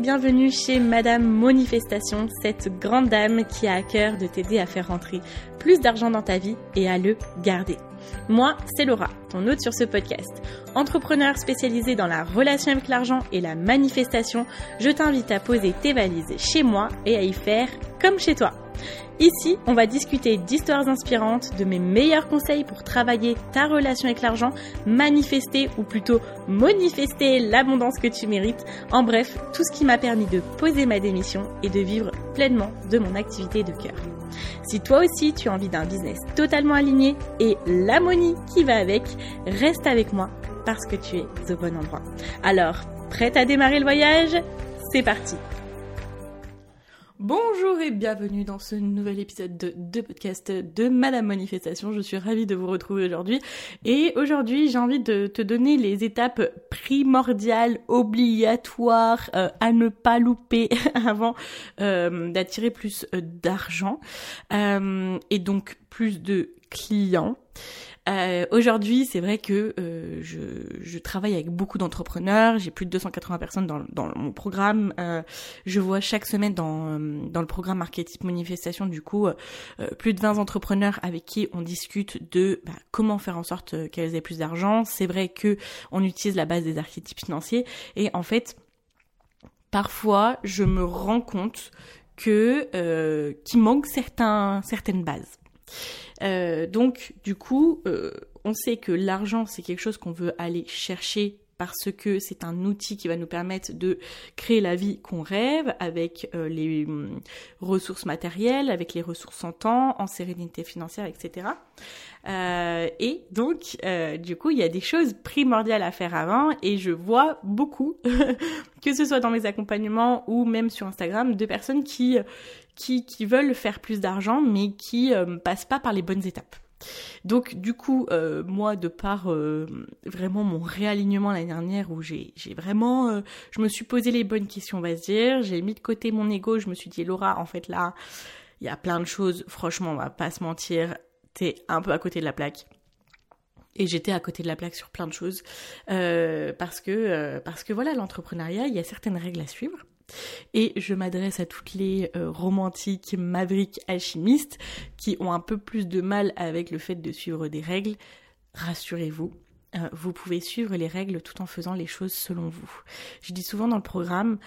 bienvenue chez Madame Manifestation, cette grande dame qui a à cœur de t'aider à faire rentrer plus d'argent dans ta vie et à le garder. Moi, c'est Laura, ton hôte sur ce podcast. Entrepreneur spécialisée dans la relation avec l'argent et la manifestation, je t'invite à poser tes valises chez moi et à y faire comme chez toi. Ici, on va discuter d'histoires inspirantes, de mes meilleurs conseils pour travailler ta relation avec l'argent, manifester ou plutôt manifester l'abondance que tu mérites. En bref, tout ce qui m'a permis de poser ma démission et de vivre pleinement de mon activité de cœur. Si toi aussi tu as envie d'un business totalement aligné et la money qui va avec, reste avec moi parce que tu es au bon endroit. Alors, prête à démarrer le voyage ? C'est parti! Bonjour et bienvenue dans ce nouvel épisode de podcast de Madame Manifestation. Je suis ravie de vous retrouver aujourd'hui. Et aujourd'hui, j'ai envie de te donner les étapes primordiales, obligatoires, à ne pas louper avant d'attirer plus d'argent et donc plus de clients. Aujourd'hui, c'est vrai que je travaille avec beaucoup d'entrepreneurs, j'ai plus de 280 personnes dans mon programme. Je vois chaque semaine dans le programme Archétype Manifestation, du coup, plus de 20 entrepreneurs avec qui on discute de comment faire en sorte qu'elles aient plus d'argent. C'est vrai que on utilise la base des archétypes financiers et en fait, parfois, je me rends compte que qu'il manque certaines bases. Donc du coup, on sait que l'argent c'est quelque chose qu'on veut aller chercher parce que c'est un outil qui va nous permettre de créer la vie qu'on rêve avec les ressources matérielles, avec les ressources en temps, en sérénité financière, etc. Et donc, du coup, il y a des choses primordiales à faire avant et je vois beaucoup, que ce soit dans mes accompagnements ou même sur Instagram, de personnes qui veulent faire plus d'argent mais qui passent pas par les bonnes étapes. Donc du coup, moi de par vraiment mon réalignement l'année dernière où j'ai vraiment, je me suis posé les bonnes questions, on va se dire, j'ai mis de côté mon ego, je me suis dit Laura, en fait là, il y a plein de choses, franchement on va pas se mentir, t'es un peu à côté de la plaque. Et j'étais à côté de la plaque sur plein de choses parce que voilà, l'entrepreneuriat, il y a certaines règles à suivre. Et je m'adresse à toutes les romantiques, mavericks, alchimistes qui ont un peu plus de mal avec le fait de suivre des règles. Rassurez-vous, vous pouvez suivre les règles tout en faisant les choses selon vous. Je dis souvent dans le programme,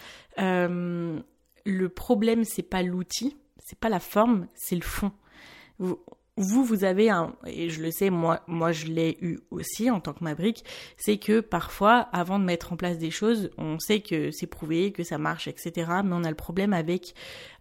le problème c'est pas l'outil, c'est pas la forme, c'est le fond. Vous avez et je le sais, moi je l'ai eu aussi en tant que maverick, c'est que parfois, avant de mettre en place des choses, on sait que c'est prouvé, que ça marche, etc. Mais on a le problème avec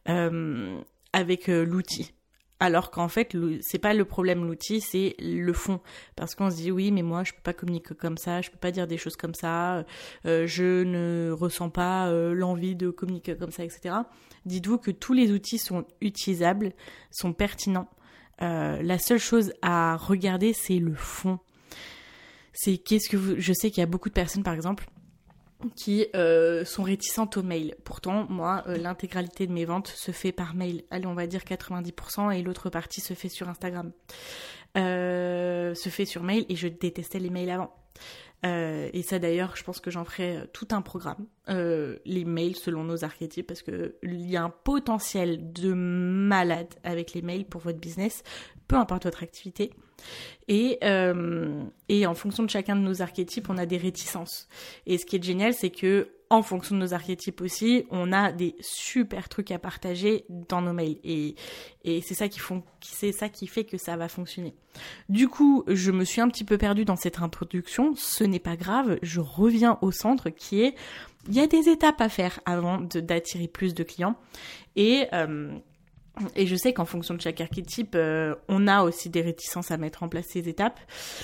l'outil. Alors qu'en fait, c'est pas le problème l'outil, c'est le fond. Parce qu'on se dit, oui, mais moi, je peux pas communiquer comme ça, je peux pas dire des choses comme ça, je ne ressens pas l'envie de communiquer comme ça, etc. Dites-vous que tous les outils sont utilisables, sont pertinents. La seule chose à regarder, c'est le fond. C'est je sais qu'il y a beaucoup de personnes, par exemple, qui sont réticentes aux mails. Pourtant, moi, l'intégralité de mes ventes se fait par mail. Allez, on va dire 90% et l'autre partie se fait sur Instagram. Se fait sur mail et je détestais les mails avant. Et ça d'ailleurs, je pense que j'en ferai tout un programme, les mails selon nos archétypes, parce que il y a un potentiel de malade avec les mails pour votre business, peu importe votre activité. Et en fonction de chacun de nos archétypes, on a des réticences. Et ce qui est génial, c'est que en fonction de nos archétypes aussi, on a des super trucs à partager dans nos mails. Et c'est ça qui fait que ça va fonctionner. Du coup, je me suis un petit peu perdue dans cette introduction. Ce n'est pas grave, je reviens au centre qui est, il y a des étapes à faire avant d'attirer plus de clients. Et je sais qu'en fonction de chaque archétype, on a aussi des réticences à mettre en place ces étapes.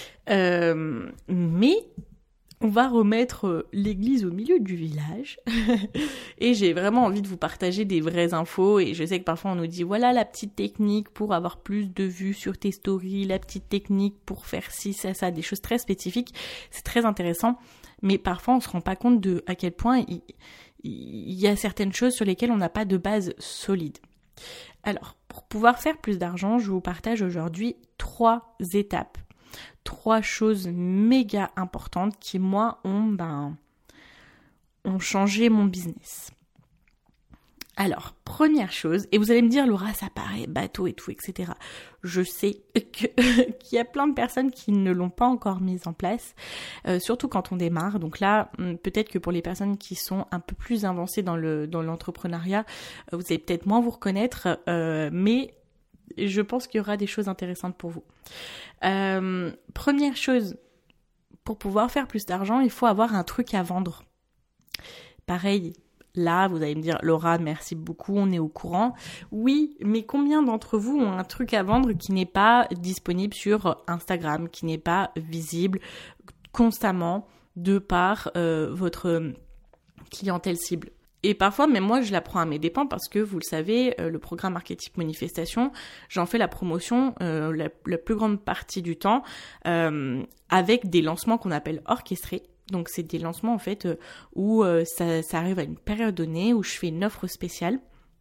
Mais on va remettre l'église au milieu du village et j'ai vraiment envie de vous partager des vraies infos et je sais que parfois on nous dit voilà la petite technique pour avoir plus de vues sur tes stories, la petite technique pour faire ci, ça, des choses très spécifiques, c'est très intéressant mais parfois on se rend pas compte de à quel point il y a certaines choses sur lesquelles on n'a pas de base solide. Alors, pour pouvoir faire plus d'argent, je vous partage aujourd'hui 3 étapes. 3 choses méga importantes qui, moi, ont changé mon business. Alors, première chose, et vous allez me dire, Laura, ça paraît bateau et tout, etc. Je sais qu'il y a plein de personnes qui ne l'ont pas encore mise en place, surtout quand on démarre. Donc là, peut-être que pour les personnes qui sont un peu plus avancées dans l'entrepreneuriat, vous allez peut-être moins vous reconnaître, mais je pense qu'il y aura des choses intéressantes pour vous. Première chose, pour pouvoir faire plus d'argent, il faut avoir un truc à vendre. Pareil. Là, vous allez me dire, Laura, merci beaucoup, on est au courant. Oui, mais combien d'entre vous ont un truc à vendre qui n'est pas disponible sur Instagram, qui n'est pas visible constamment de par votre clientèle cible? Et parfois, même moi, je la prends à mes dépens parce que, vous le savez, le programme Archétype Manifestation, j'en fais la promotion la plus grande partie du temps avec des lancements qu'on appelle orchestrés. Donc c'est des lancements en fait où ça arrive à une période donnée où je fais une offre spéciale.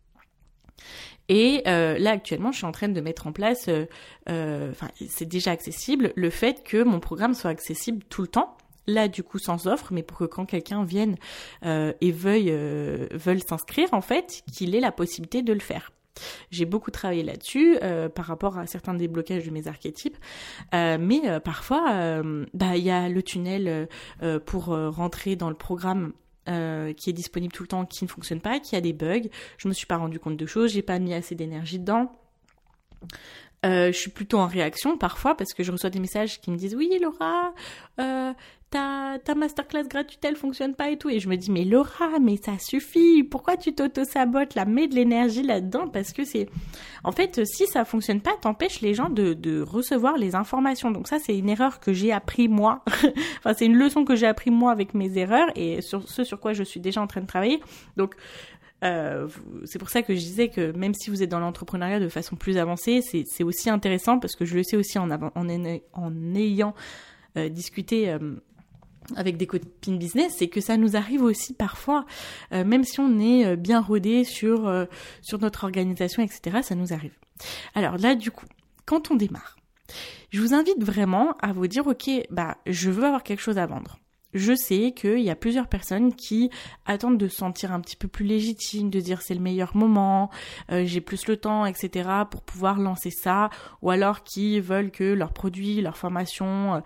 Et là actuellement je suis en train de mettre en place, c'est déjà accessible, le fait que mon programme soit accessible tout le temps. Là du coup sans offre, mais pour que quand quelqu'un vienne et veuille s'inscrire en fait, qu'il ait la possibilité de le faire. J'ai beaucoup travaillé là-dessus par rapport à certains déblocages de mes archétypes, mais parfois il y a le tunnel pour rentrer dans le programme qui est disponible tout le temps, qui ne fonctionne pas, qui a des bugs. Je me suis pas rendu compte de choses, j'ai pas mis assez d'énergie dedans. Je suis plutôt en réaction parfois parce que je reçois des messages qui me disent oui Laura, ta masterclass gratuite elle fonctionne pas et tout, et je me dis mais Laura, mais ça suffit, pourquoi tu t'auto-sabotes là, mets de l'énergie là-dedans, parce que c'est en fait si ça fonctionne pas, t'empêches les gens de recevoir les informations. Donc ça c'est une erreur que j'ai appris moi enfin c'est une leçon que j'ai appris moi avec mes erreurs et sur quoi je suis déjà en train de travailler. Donc c'est pour ça que je disais que même si vous êtes dans l'entrepreneuriat de façon plus avancée, c'est aussi intéressant parce que je le sais aussi en ayant discuté avec des copines business, c'est que ça nous arrive aussi parfois, même si on est bien rodé sur notre organisation, etc., ça nous arrive. Alors là, du coup, quand on démarre, je vous invite vraiment à vous dire, ok, je veux avoir quelque chose à vendre. Je sais qu'il y a plusieurs personnes qui attendent de se sentir un petit peu plus légitimes, de dire c'est le meilleur moment, j'ai plus le temps, etc. pour pouvoir lancer ça, ou alors qui veulent que leurs produits, leur formation,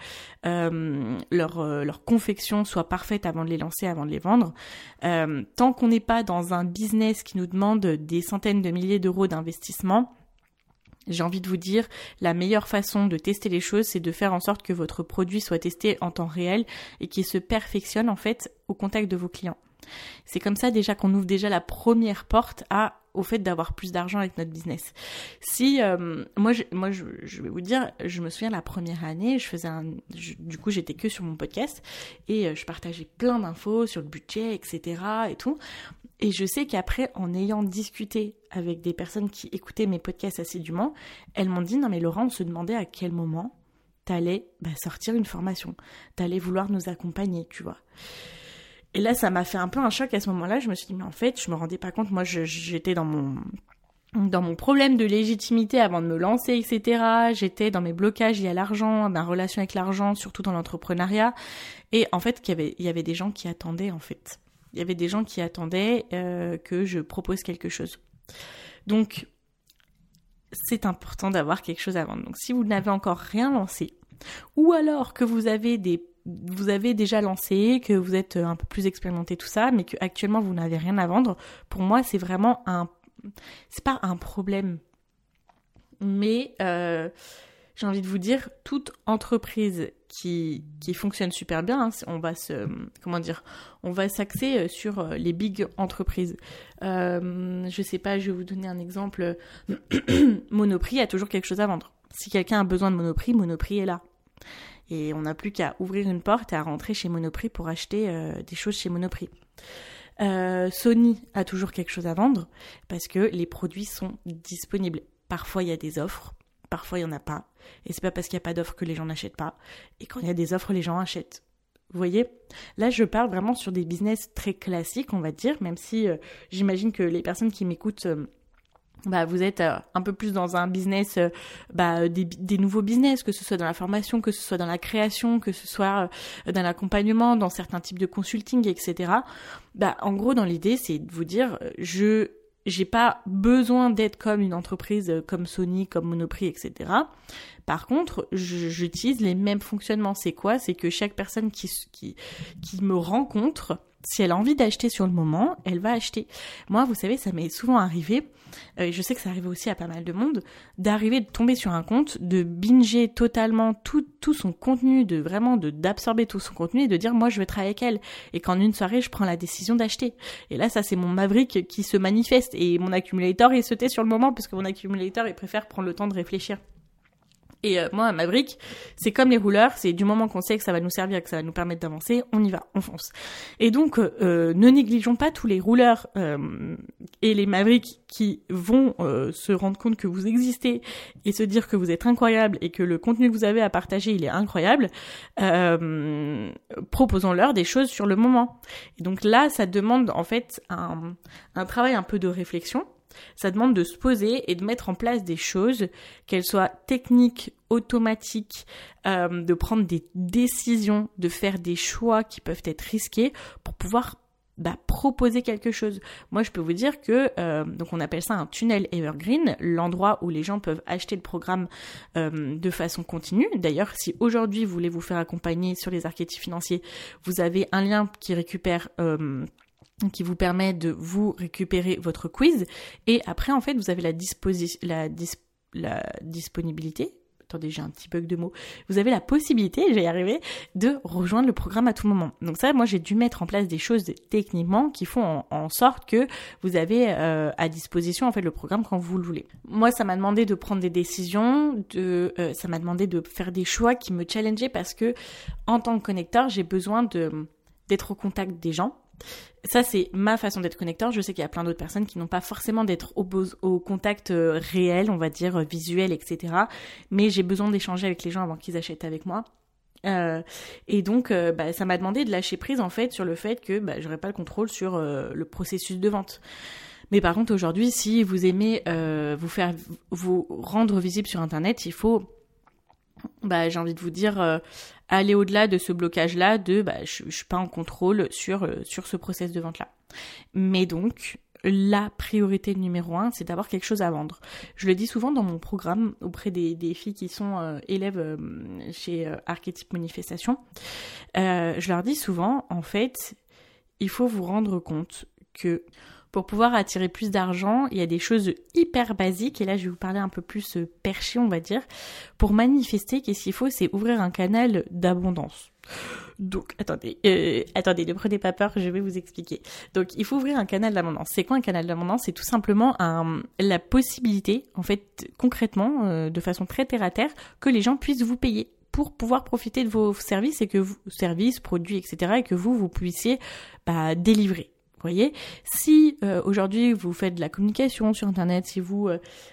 leur confection soit parfaite avant de les lancer, avant de les vendre. Tant qu'on n'est pas dans un business qui nous demande des centaines de milliers d'euros d'investissement, j'ai envie de vous dire, la meilleure façon de tester les choses, c'est de faire en sorte que votre produit soit testé en temps réel et qu'il se perfectionne en fait au contact de vos clients. C'est comme ça déjà qu'on ouvre déjà la première porte au fait d'avoir plus d'argent avec notre business. Si moi je vais vous dire, je me souviens la première année, du coup j'étais que sur mon podcast et je partageais plein d'infos sur le budget, etc. et tout. Et je sais qu'après, en ayant discuté avec des personnes qui écoutaient mes podcasts assidûment, elles m'ont dit « Non mais Laura, on se demandait à quel moment t'allais sortir une formation, t'allais vouloir nous accompagner, tu vois. » Et là, ça m'a fait un peu un choc à ce moment-là. Je me suis dit « Mais en fait, je me rendais pas compte, moi j'étais dans mon problème de légitimité avant de me lancer, etc. J'étais dans mes blocages liés à l'argent, ma relation avec l'argent, surtout dans l'entrepreneuriat. Et en fait, il y avait des gens qui attendaient en fait. Il y avait des gens qui attendaient que je propose quelque chose. Donc, c'est important d'avoir quelque chose à vendre. Donc, si vous n'avez encore rien lancé, ou alors que vous avez déjà lancé, que vous êtes un peu plus expérimenté, tout ça, mais qu'actuellement vous n'avez rien à vendre, pour moi, c'est vraiment c'est pas un problème. Mais j'ai envie de vous dire, toute entreprise qui fonctionne super bien, on va s'axer sur les big entreprises. Je sais pas, je vais vous donner un exemple. Monoprix a toujours quelque chose à vendre. Si quelqu'un a besoin de Monoprix est là. Et on n'a plus qu'à ouvrir une porte et à rentrer chez Monoprix pour acheter des choses chez Monoprix. Sony a toujours quelque chose à vendre parce que les produits sont disponibles. Parfois, il y a des offres. Parfois, il n'y en a pas. Et c'est pas parce qu'il n'y a pas d'offres que les gens n'achètent pas. Et quand il y a des offres, les gens achètent. Vous voyez ? Là, je parle vraiment sur des business très classiques, on va dire, même si j'imagine que les personnes qui m'écoutent, vous êtes un peu plus dans un business, des nouveaux business, que ce soit dans la formation, que ce soit dans la création, que ce soit dans l'accompagnement, dans certains types de consulting, etc. En gros, dans l'idée, c'est de vous dire, je j'ai pas besoin d'être comme une entreprise comme Sony, comme Monoprix, etc. Par contre, j'utilise les mêmes fonctionnements. C'est quoi ? C'est que chaque personne qui me rencontre, si elle a envie d'acheter sur le moment, elle va acheter. Moi, vous savez, ça m'est souvent arrivé, je sais que ça arrive aussi à pas mal de monde, de tomber sur un compte, de binger totalement tout son contenu, d'absorber tout son contenu et de dire, moi, je vais travailler avec elle. Et qu'en une soirée, je prends la décision d'acheter. Et là, ça, c'est mon maverick qui se manifeste. Et mon accumulator, il se tait sur le moment parce que mon accumulator, il préfère prendre le temps de réfléchir. Et moi, un Maverick, c'est comme les rouleurs, c'est du moment qu'on sait que ça va nous servir, que ça va nous permettre d'avancer, on y va, on fonce. Et donc, ne négligeons pas tous les rouleurs et les Mavericks qui vont se rendre compte que vous existez et se dire que vous êtes incroyable et que le contenu que vous avez à partager, il est incroyable. Proposons-leur des choses sur le moment. Et donc là, ça demande en fait un travail un peu de réflexion. Ça demande de se poser et de mettre en place des choses, qu'elles soient techniques, automatiques, de prendre des décisions, de faire des choix qui peuvent être risqués pour pouvoir proposer quelque chose. Moi, je peux vous dire que donc on appelle ça un tunnel evergreen, l'endroit où les gens peuvent acheter le programme de façon continue. D'ailleurs, si aujourd'hui vous voulez vous faire accompagner sur les archétypes financiers, vous avez un lien qui vous permet de vous récupérer votre quiz. Et après, en fait, vous avez la disponibilité. Attendez, j'ai un petit bug de mots. Vous avez la possibilité, je vais y arriver, de rejoindre le programme à tout moment. Donc ça, moi, j'ai dû mettre en place des choses techniquement qui font en sorte que vous avez à disposition, en fait, le programme quand vous le voulez. Moi, ça m'a demandé de prendre des décisions, ça m'a demandé de faire des choix qui me challengeaient parce que, en tant que connecteur, j'ai besoin d'être au contact des gens. Ça, c'est ma façon d'être connecteur. Je sais qu'il y a plein d'autres personnes qui n'ont pas forcément d'être au contact réel, on va dire, visuel, etc. Mais j'ai besoin d'échanger avec les gens avant qu'ils achètent avec moi. Et donc, ça m'a demandé de lâcher prise, en fait, sur le fait que j'aurais pas le contrôle sur le processus de vente. Mais par contre, aujourd'hui, si vous aimez vous rendre visible sur Internet, il faut... j'ai envie de vous dire, aller au-delà de ce blocage-là je suis pas en contrôle sur ce process de vente-là. Mais donc, la priorité numéro 1, c'est d'avoir quelque chose à vendre. Je le dis souvent dans mon programme auprès des filles qui sont élèves chez Archétype Manifestation. Je leur dis souvent, en fait, il faut vous rendre compte que pour pouvoir attirer plus d'argent, il y a des choses hyper basiques, et là je vais vous parler un peu plus perché, on va dire. Pour manifester, qu'est-ce qu'il faut ? C'est ouvrir un canal d'abondance. Donc, attendez, ne prenez pas peur, je vais vous expliquer. Donc, il faut ouvrir un canal d'abondance. C'est quoi un canal d'abondance ? C'est tout simplement la possibilité, en fait, concrètement, de façon très terre-à-terre, que les gens puissent vous payer pour pouvoir profiter de vos services, services, produits, etc., et que vous puissiez délivrer. Vous voyez, si aujourd'hui vous faites de la communication sur Internet, si vous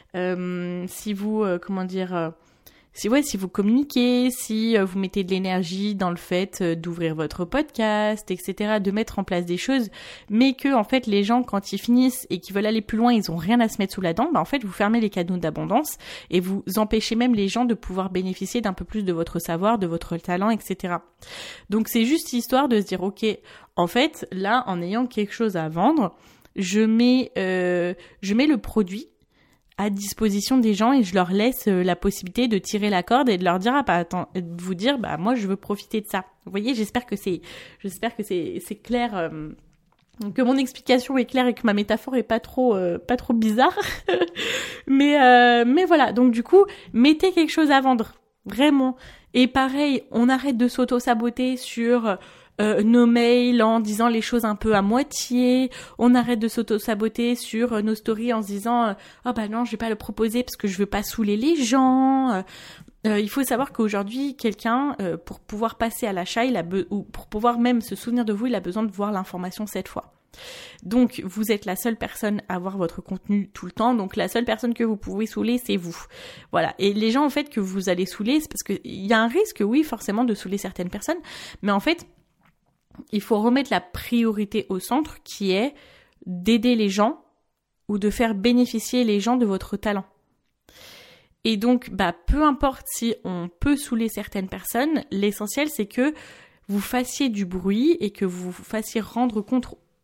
communiquez, si vous mettez de l'énergie dans le fait d'ouvrir votre podcast, etc., de mettre en place des choses, mais que en fait les gens quand ils finissent et qu'ils veulent aller plus loin, ils ont rien à se mettre sous la dent, en fait vous fermez les canaux d'abondance et vous empêchez même les gens de pouvoir bénéficier d'un peu plus de votre savoir, de votre talent, etc. Donc c'est juste histoire de se dire ok, en fait là en ayant quelque chose à vendre, je mets le produit à disposition des gens et je leur laisse la possibilité de tirer la corde et de leur dire de vous dire moi je veux profiter de ça. Vous voyez, j'espère que c'est clair, que mon explication est claire et que ma métaphore est pas trop bizarre. mais voilà, donc du coup, mettez quelque chose à vendre, vraiment. Et pareil, on arrête de s'auto-saboter sur nos mails en disant les choses un peu à moitié, on arrête de s'auto-saboter sur nos stories en se disant non, je vais pas le proposer parce que je veux pas saouler les gens. Il faut savoir qu'aujourd'hui, quelqu'un, pour pouvoir passer à l'achat, ou pour pouvoir même se souvenir de vous, il a besoin de voir l'information 7 fois. Donc, vous êtes la seule personne à voir votre contenu tout le temps. Donc, la seule personne que vous pouvez saouler, c'est vous. Voilà. Et les gens, en fait, que vous allez saouler, c'est parce qu'il y a un risque, oui, forcément, de saouler certaines personnes. Mais en fait, il faut remettre la priorité au centre qui est d'aider les gens ou de faire bénéficier les gens de votre talent. Et donc, peu importe si on peut saouler certaines personnes, l'essentiel c'est que vous fassiez du bruit et que vous fassiez rendre compte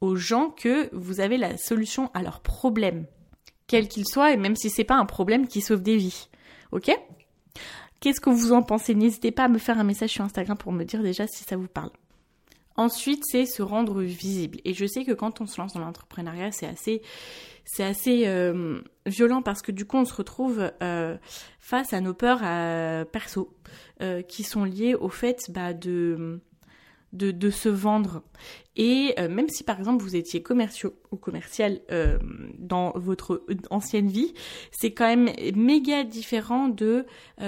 aux gens que vous avez la solution à leurs problèmes, quel qu'il soit, et même si c'est pas un problème qui sauve des vies. Ok ? Qu'est-ce que vous en pensez ? N'hésitez pas à me faire un message sur Instagram pour me dire déjà si ça vous parle. Ensuite, c'est se rendre visible. Et je sais que quand on se lance dans l'entrepreneuriat, c'est assez violent parce que du coup, on se retrouve face à nos peurs perso qui sont liées au fait de se vendre. Et même si par exemple vous étiez commerciaux ou commercial dans votre ancienne vie, c'est quand même méga différent de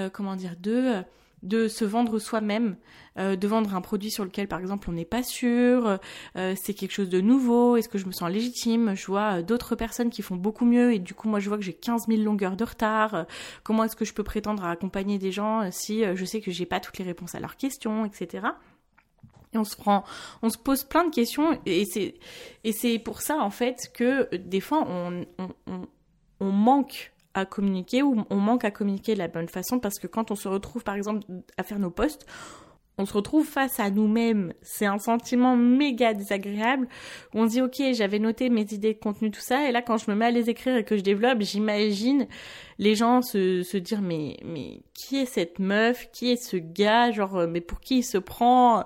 se vendre soi-même, de vendre un produit sur lequel par exemple on n'est pas sûr, c'est quelque chose de nouveau, est-ce que je me sens légitime, je vois d'autres personnes qui font beaucoup mieux et du coup moi je vois que j'ai 15 000 longueurs de retard, comment est-ce que je peux prétendre à accompagner des gens si je sais que j'ai pas toutes les réponses à leurs questions, etc. Et on se pose plein de questions et c'est pour ça en fait que des fois on manque à communiquer ou on manque à communiquer de la bonne façon parce que quand on se retrouve par exemple à faire nos posts, on se retrouve face à nous-mêmes. C'est un sentiment méga désagréable où on se dit ok, j'avais noté mes idées de contenu, tout ça, et là quand je me mets à les écrire et que je développe, j'imagine les gens se dire mais qui est cette meuf, qui est ce gars, genre mais pour qui il se prend,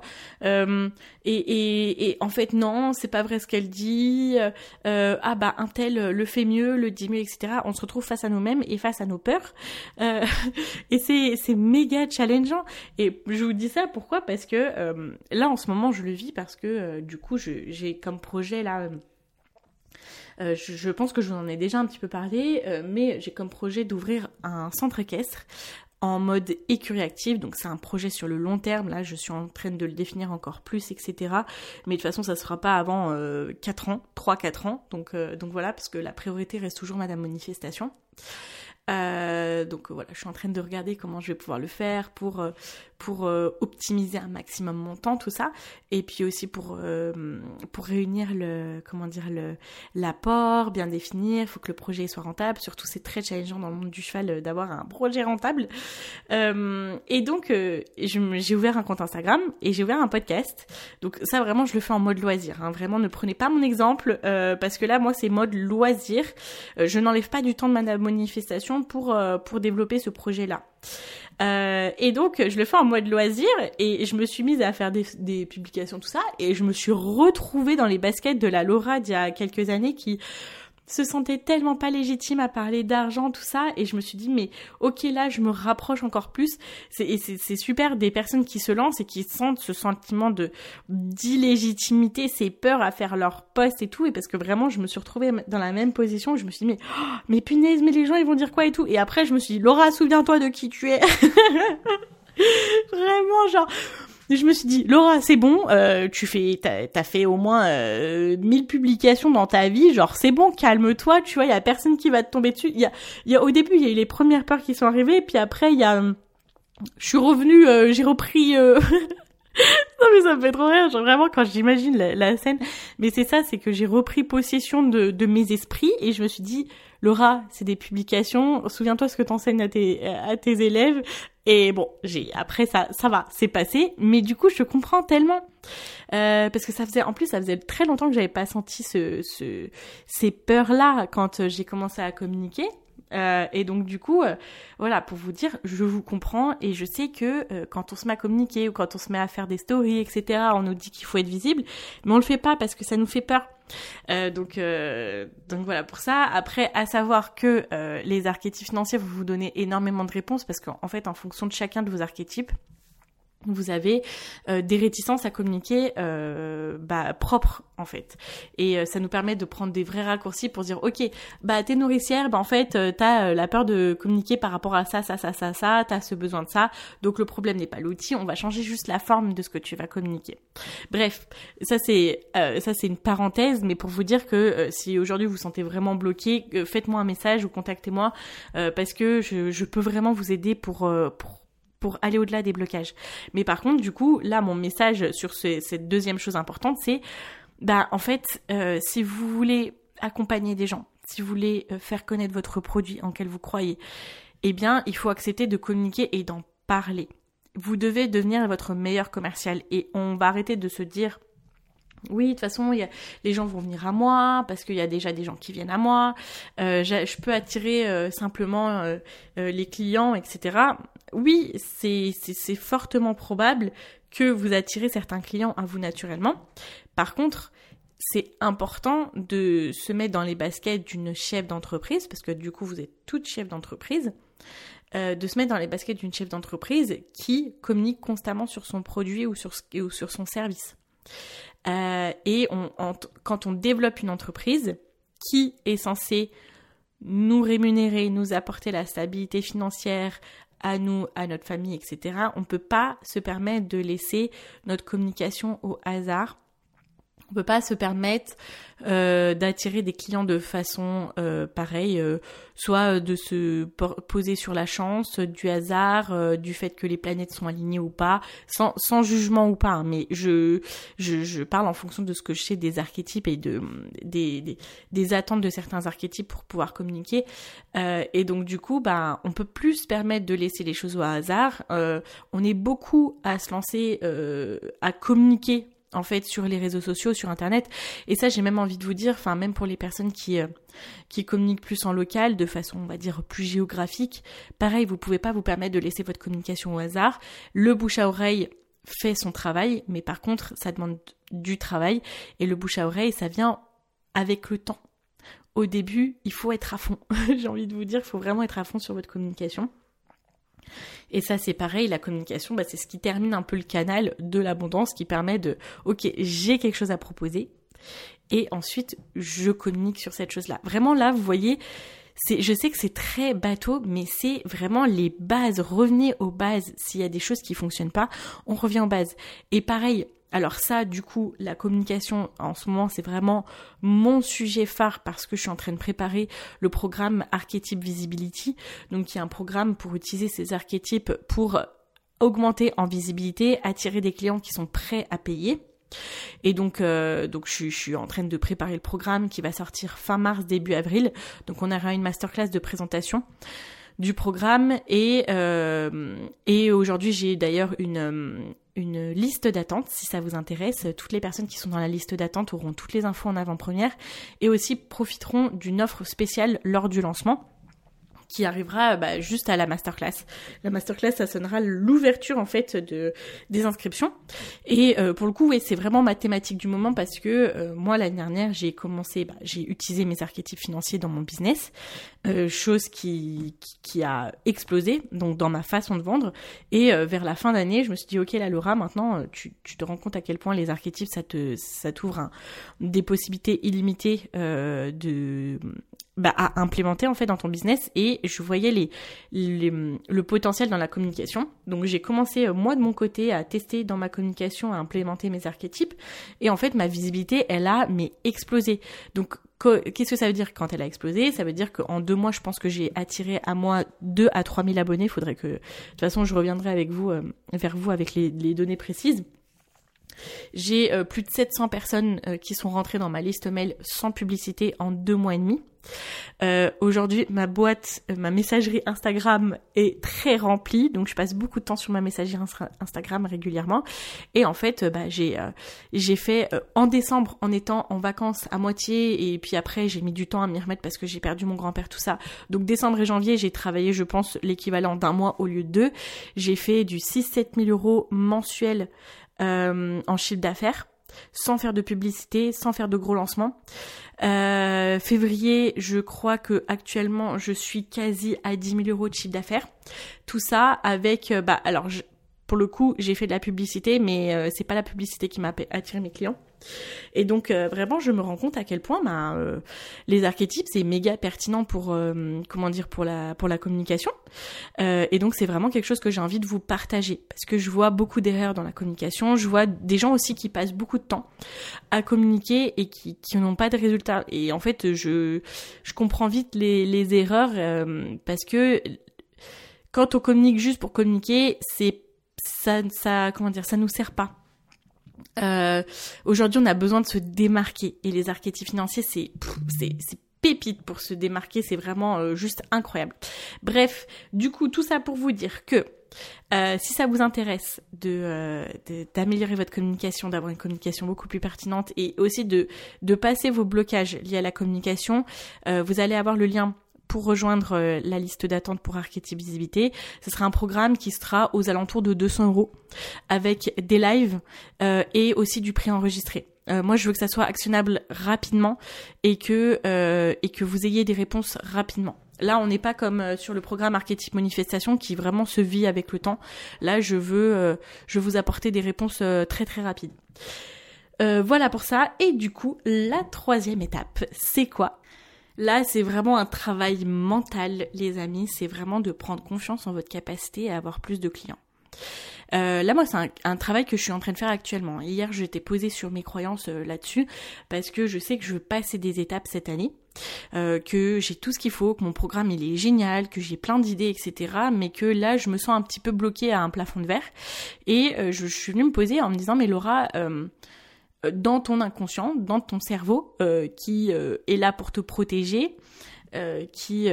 et en fait non, c'est pas vrai ce qu'elle dit, un tel le fait mieux, le dit mieux, etc. On se retrouve face à nous-mêmes et face à nos peurs, et c'est méga challengeant. Et je vous dis ça pourquoi ? Parce que là en ce moment je le vis parce que du coup j'ai comme projet là. Je pense que je vous en ai déjà un petit peu parlé, mais j'ai comme projet d'ouvrir un centre équestre en mode écurie active. Donc c'est un projet sur le long terme, là je suis en train de le définir encore plus, etc. Mais de toute façon ça ne sera pas avant 3-4 ans. Donc voilà, parce que la priorité reste toujours Madame Manifestation. Donc voilà, je suis en train de regarder comment je vais pouvoir le faire pour optimiser un maximum mon temps, tout ça, et puis aussi pour réunir l'apport, bien définir, il faut que le projet soit rentable, surtout c'est très challengeant dans le monde du cheval d'avoir un projet rentable, et donc j'ai ouvert un compte Instagram et j'ai ouvert un podcast, donc ça vraiment je le fais en mode loisir, hein. Vraiment ne prenez pas mon exemple, parce que là moi c'est mode loisir, je n'enlève pas du temps de ma manifestation pour développer ce projet-là. Et donc je le fais en mode loisir et je me suis mise à faire des publications, tout ça, et je me suis retrouvée dans les baskets de la Laura d'il y a quelques années qui se sentait tellement pas légitime à parler d'argent, tout ça, et je me suis dit mais ok, là je me rapproche encore plus. C'est super des personnes qui se lancent et qui sentent ce sentiment d'illégitimité, ces peurs à faire leur post et tout, et parce que vraiment je me suis retrouvée dans la même position, je me suis dit mais punaise, mais les gens ils vont dire quoi et tout, et après je me suis dit Laura, souviens-toi de qui tu es. Vraiment genre je me suis dit Laura, c'est bon, t'as fait au moins 1000 publications dans ta vie, genre c'est bon, calme-toi, tu vois, il y a personne qui va te tomber dessus. Il y a au début, il y a eu les premières peurs qui sont arrivées, puis après je suis revenue, j'ai repris non mais ça me fait trop rire, genre vraiment quand j'imagine la scène, mais c'est ça, c'est que j'ai repris possession de mes esprits et je me suis dit Laura, c'est des publications, souviens-toi ce que t'enseignes à tes élèves. Et bon, après ça va, c'est passé, mais du coup je comprends tellement, parce que ça faisait très longtemps que j'avais pas senti ces peurs-là quand j'ai commencé à communiquer. Et donc du coup, voilà, pour vous dire, je vous comprends et je sais que quand on se met à communiquer ou quand on se met à faire des stories, etc., on nous dit qu'il faut être visible, mais on le fait pas parce que ça nous fait peur. Donc voilà pour ça. Après, à savoir que les archétypes financiers vont vous donner énormément de réponses parce qu'en fait, en fonction de chacun de vos archétypes, vous avez des réticences à communiquer propres en fait, et ça nous permet de prendre des vrais raccourcis pour dire ok, t'es nourricière, en fait t'as la peur de communiquer par rapport à ça, t'as ce besoin de ça, donc le problème n'est pas l'outil, on va changer juste la forme de ce que tu vas communiquer. Bref, ça c'est une parenthèse, mais pour vous dire que si aujourd'hui vous vous sentez vraiment bloqué, faites-moi un message ou contactez-moi, parce que je peux vraiment vous aider pour aller au-delà des blocages. Mais par contre, du coup, là, mon message sur cette deuxième chose importante, c'est, en fait, si vous voulez accompagner des gens, si vous voulez faire connaître votre produit en quel vous croyez, eh bien, il faut accepter de communiquer et d'en parler. Vous devez devenir votre meilleur commercial et on va arrêter de se dire Oui, de toute façon, les gens vont venir à moi parce qu'il y a déjà des gens qui viennent à moi. Je peux attirer simplement les clients, etc. Oui, c'est fortement probable que vous attirez certains clients à vous naturellement. Par contre, c'est important de se mettre dans les baskets d'une chef d'entreprise, parce que du coup, vous êtes toute chef d'entreprise, de se mettre dans les baskets d'une chef d'entreprise qui communique constamment sur son produit ou sur son service. Quand on développe une entreprise qui est censée nous rémunérer, nous apporter la stabilité financière à nous, à notre famille, etc., on ne peut pas se permettre de laisser notre communication au hasard. On peut pas se permettre d'attirer des clients de façon pareille, soit de se poser sur la chance, du hasard, du fait que les planètes sont alignées ou pas, sans jugement ou pas. Hein, mais je parle en fonction de ce que je sais des archétypes et des attentes de certains archétypes pour pouvoir communiquer. Et donc du coup, on peut plus se permettre de laisser les choses au hasard. On est beaucoup à se lancer, à communiquer en fait sur les réseaux sociaux, sur internet, et ça j'ai même envie de vous dire, enfin même pour les personnes qui communiquent plus en local, de façon on va dire plus géographique, pareil, vous pouvez pas vous permettre de laisser votre communication au hasard. Le bouche à oreille fait son travail, mais par contre ça demande du travail, et le bouche à oreille ça vient avec le temps. Au début il faut être à fond, j'ai envie de vous dire, il faut vraiment être à fond sur votre communication. Et ça c'est pareil, la communication, c'est ce qui termine un peu le canal de l'abondance, qui permet de, ok, j'ai quelque chose à proposer, et ensuite je communique sur cette chose-là. Vraiment là, vous voyez, je sais que c'est très bateau, mais c'est vraiment les bases. Revenez aux bases. S'il y a des choses qui fonctionnent pas, on revient aux bases. Et pareil, alors ça, du coup, la communication, en ce moment, c'est vraiment mon sujet phare parce que je suis en train de préparer le programme Archetype Visibility. Donc, il y a un programme pour utiliser ces archétypes pour augmenter en visibilité, attirer des clients qui sont prêts à payer. Et donc je suis en train de préparer le programme qui va sortir fin mars, début avril. Donc, on aura une masterclass de présentation du programme et aujourd'hui, j'ai d'ailleurs une liste d'attente, si ça vous intéresse. Toutes les personnes qui sont dans la liste d'attente auront toutes les infos en avant-première et aussi profiteront d'une offre spéciale lors du lancement qui arrivera juste à la masterclass. La masterclass, ça sonnera l'ouverture en fait des inscriptions. Et pour le coup, oui, c'est vraiment ma thématique du moment parce que moi l'année dernière, j'ai utilisé mes archétypes financiers dans mon business, chose qui a explosé donc dans ma façon de vendre. Et vers la fin d'année, je me suis dit ok là Laura, maintenant tu te rends compte à quel point les archétypes ça t'ouvre des possibilités illimitées à implémenter en fait dans ton business, et je voyais le potentiel dans la communication. Donc j'ai commencé moi de mon côté à tester dans ma communication, à implémenter mes archétypes, et en fait ma visibilité elle a explosé. Donc qu'est-ce que ça veut dire quand elle a explosé? Ça veut dire qu'en 2 mois je pense que j'ai attiré à moi 2 à 3 000 abonnés. Faudrait que de toute façon je reviendrai vers vous avec les données précises. J'ai plus de 700 personnes qui sont rentrées dans ma liste mail sans publicité en 2 mois et demi. Aujourd'hui, ma messagerie Instagram est très remplie, donc je passe beaucoup de temps sur ma messagerie Instagram régulièrement. Et en fait, j'ai fait en décembre, en étant en vacances à moitié, et puis après j'ai mis du temps à m'y remettre parce que j'ai perdu mon grand-père, tout ça. Donc décembre et janvier, j'ai travaillé, je pense, l'équivalent d'1 mois au lieu de 2. J'ai fait du 6-7 000 euros mensuels en chiffre d'affaires, sans faire de publicité, sans faire de gros lancements. Février, je crois que actuellement je suis quasi à 10 000 euros de chiffre d'affaires. Tout ça avec, pour le coup, j'ai fait de la publicité, mais c'est pas la publicité qui m'a attiré mes clients. Et donc vraiment, je me rends compte à quel point les archétypes c'est méga pertinent pour la communication. Et donc c'est vraiment quelque chose que j'ai envie de vous partager parce que je vois beaucoup d'erreurs dans la communication. Je vois des gens aussi qui passent beaucoup de temps à communiquer et qui n'ont pas de résultats. Et en fait, je comprends vite les erreurs parce que quand on communique juste pour communiquer, ça nous sert pas. Aujourd'hui, on a besoin de se démarquer et les archétypes financiers, c'est pépite pour se démarquer, c'est vraiment juste incroyable. Bref, du coup, tout ça pour vous dire que Si ça vous intéresse d'améliorer votre communication, d'avoir une communication beaucoup plus pertinente et aussi de passer vos blocages liés à la communication, vous allez avoir le lien pour rejoindre la liste d'attente pour Archétype Visibilité. Ce sera un programme qui sera aux alentours de 200 € avec des lives et aussi du préenregistré. Moi, je veux que ça soit actionnable rapidement et que vous ayez des réponses rapidement. Là, on n'est pas comme sur le programme Archétype Manifestation qui vraiment se vit avec le temps. Là, je veux vous apporter des réponses très très rapides. Voilà pour ça. Et du coup, la 3e étape, c'est quoi ? Là, c'est vraiment un travail mental, les amis. C'est vraiment de prendre confiance en votre capacité à avoir plus de clients. Là, moi, c'est un travail que je suis en train de faire actuellement. Hier, j'étais posée sur mes croyances là-dessus parce que je sais que je veux passer des étapes cette année, que j'ai tout ce qu'il faut, que mon programme, il est génial, que j'ai plein d'idées, etc. Mais que là, je me sens un petit peu bloquée à un plafond de verre. Et je suis venue me poser en me disant, mais Laura... dans ton inconscient, dans ton cerveau, qui est là pour te protéger, qui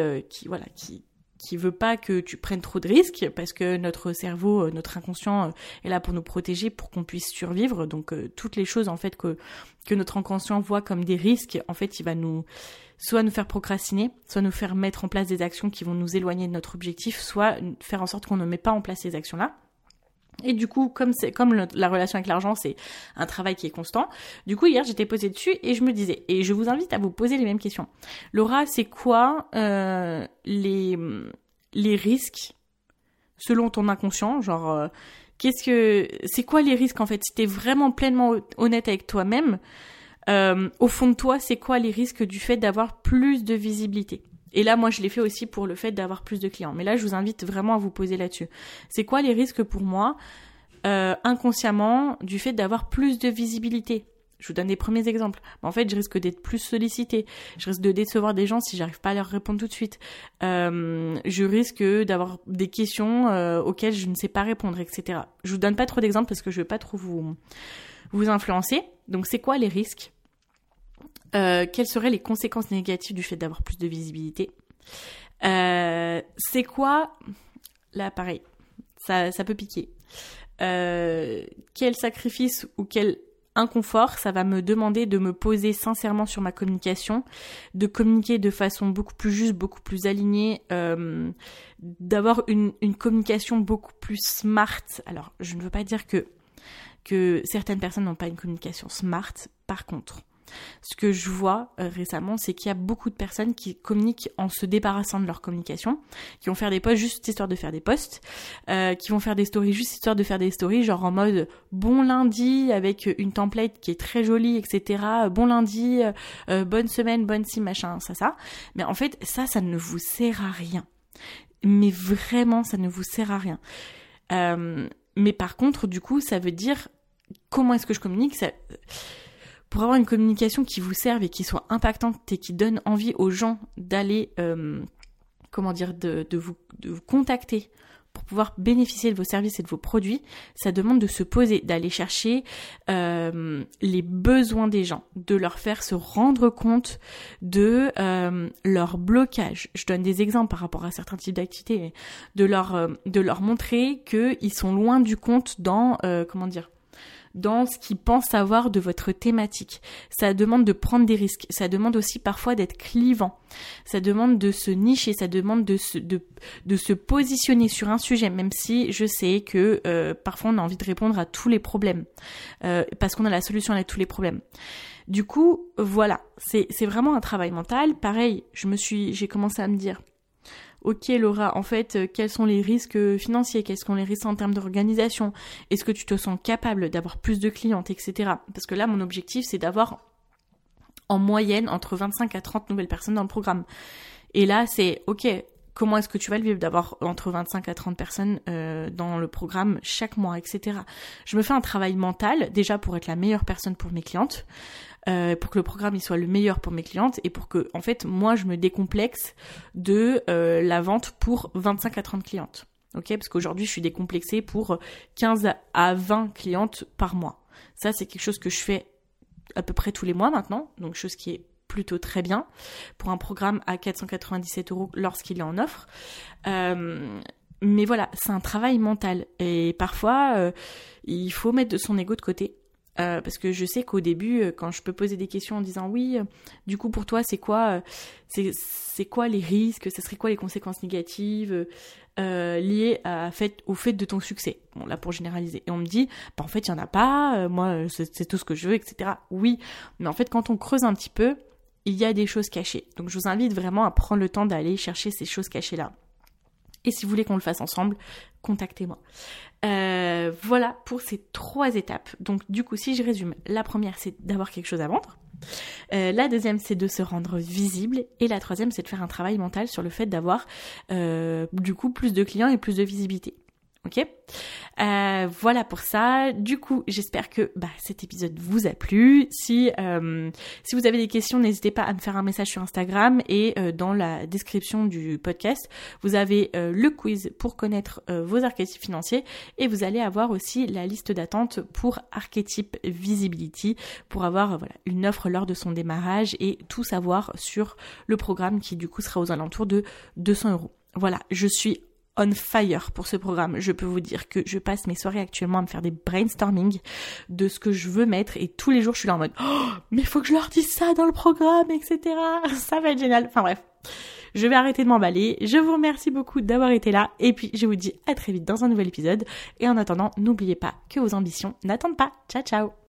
veut pas que tu prennes trop de risques, parce que notre cerveau, notre inconscient est là pour nous protéger, pour qu'on puisse survivre. Donc toutes les choses en fait que notre inconscient voit comme des risques, en fait, il va soit nous faire procrastiner, soit nous faire mettre en place des actions qui vont nous éloigner de notre objectif, soit faire en sorte qu'on ne met pas en place ces actions-là. Et du coup, comme la relation avec l'argent, c'est un travail qui est constant. Du coup, hier, j'étais posée dessus et je me disais, et je vous invite à vous poser les mêmes questions. Laura, c'est quoi les risques selon ton inconscient ? Genre, c'est quoi les risques en fait ? Si t'es vraiment pleinement honnête avec toi-même, au fond de toi, c'est quoi les risques du fait d'avoir plus de visibilité ? Et là, moi, je l'ai fait aussi pour le fait d'avoir plus de clients. Mais là, je vous invite vraiment à vous poser là-dessus. C'est quoi les risques pour moi, inconsciemment, du fait d'avoir plus de visibilité ? Je vous donne des premiers exemples. En fait, je risque d'être plus sollicitée. Je risque de décevoir des gens si j'arrive pas à leur répondre tout de suite. Je risque d'avoir des questions auxquelles je ne sais pas répondre, etc. Je vous donne pas trop d'exemples parce que je veux pas trop vous influencer. Donc, c'est quoi les risques ? Quelles seraient les conséquences négatives du fait d'avoir plus de visibilité ? C'est quoi... Là, pareil, ça peut piquer. Quel sacrifice ou quel inconfort ça va me demander de me poser sincèrement sur ma communication, de communiquer de façon beaucoup plus juste, beaucoup plus alignée, d'avoir une communication beaucoup plus smart. Alors, je ne veux pas dire que certaines personnes n'ont pas une communication smart. Par contre, ce que je vois récemment, c'est qu'il y a beaucoup de personnes qui communiquent en se débarrassant de leur communication, qui vont faire des posts juste histoire de faire des posts, qui vont faire des stories juste histoire de faire des stories, genre en mode bon lundi avec une template qui est très jolie, etc. Bon lundi, bonne semaine, bonne ci, machin, ça. Mais en fait, ça ne vous sert à rien. Mais vraiment, ça ne vous sert à rien. Mais par contre, du coup, ça veut dire comment est-ce que je communique ? Pour avoir une communication qui vous serve et qui soit impactante et qui donne envie aux gens d'aller, de vous contacter pour pouvoir bénéficier de vos services et de vos produits, ça demande de se poser, d'aller chercher les besoins des gens, de leur faire se rendre compte de leur blocage. Je donne des exemples par rapport à certains types d'activités, de leur montrer qu'ils sont loin du compte dans dans ce qu'ils pensent savoir de votre thématique. Ça demande de prendre des risques. Ça demande aussi parfois d'être clivant. Ça demande de se nicher. Ça demande de se positionner sur un sujet, même si je sais que parfois on a envie de répondre à tous les problèmes parce qu'on a la solution à tous les problèmes. Du coup, voilà, c'est vraiment un travail mental. Pareil, j'ai commencé à me dire, ok Laura, en fait, quels sont les risques financiers, quels sont les risques en termes d'organisation, est-ce que tu te sens capable d'avoir plus de clientes, etc. Parce que là, mon objectif, c'est d'avoir en moyenne entre 25 à 30 nouvelles personnes dans le programme. Et là, c'est ok, comment est-ce que tu vas le vivre d'avoir entre 25 à 30 personnes dans le programme chaque mois, etc. Je me fais un travail mental, déjà pour être la meilleure personne pour mes clientes, pour que le programme il soit le meilleur pour mes clientes et pour que, en fait, moi, je me décomplexe de la vente pour 25 à 30 clientes. Ok, parce qu'aujourd'hui, je suis décomplexée pour 15 à 20 clientes par mois. Ça, c'est quelque chose que je fais à peu près tous les mois maintenant, donc chose qui est plutôt très bien pour un programme à 497 € lorsqu'il est en offre. Mais voilà, c'est un travail mental. Et parfois, il faut mettre de son ego de côté. Parce que je sais qu'au début, quand je peux poser des questions en disant oui, du coup pour toi c'est quoi les risques, ça serait quoi les conséquences négatives liées au fait de ton succès. Bon là pour généraliser. Et on me dit, en fait il y en a pas, moi c'est tout ce que je veux, etc. Oui, mais en fait quand on creuse un petit peu, il y a des choses cachées. Donc je vous invite vraiment à prendre le temps d'aller chercher ces choses cachées là. Et si vous voulez qu'on le fasse ensemble, contactez-moi. Voilà pour ces 3 étapes. Donc du coup, si je résume, la première, c'est d'avoir quelque chose à vendre. La deuxième, c'est de se rendre visible. Et la troisième, c'est de faire un travail mental sur le fait d'avoir du coup plus de clients et plus de visibilité. Ok, voilà pour ça. Du coup, j'espère que cet épisode vous a plu. Si vous avez des questions, n'hésitez pas à me faire un message sur Instagram et dans la description du podcast, vous avez le quiz pour connaître vos archétypes financiers et vous allez avoir aussi la liste d'attente pour Archetype Visibility pour avoir une offre lors de son démarrage et tout savoir sur le programme qui du coup sera aux alentours de 200 €. Voilà, je suis on fire pour ce programme. Je peux vous dire que je passe mes soirées actuellement à me faire des brainstorming de ce que je veux mettre et tous les jours je suis là en mode mais faut que je leur dise ça dans le programme, etc. Ça va être génial. Enfin bref, je vais arrêter de m'emballer. Je vous remercie beaucoup d'avoir été là et puis je vous dis à très vite dans un nouvel épisode et en attendant, n'oubliez pas que vos ambitions n'attendent pas. Ciao ciao.